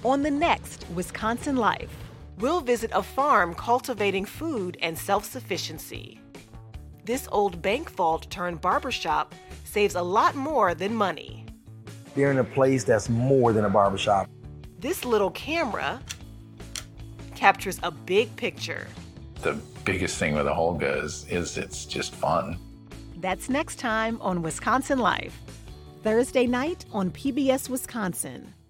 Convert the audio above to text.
On the next Wisconsin Life, we'll visit a farm cultivating food and self-sufficiency. This old bank vault turned barbershop saves a lot more than money. They're in a place that's more than a barbershop. This little camera captures a big picture. The biggest thing with a Holga is it's just fun. That's next time on Wisconsin Life, Thursday night on PBS Wisconsin.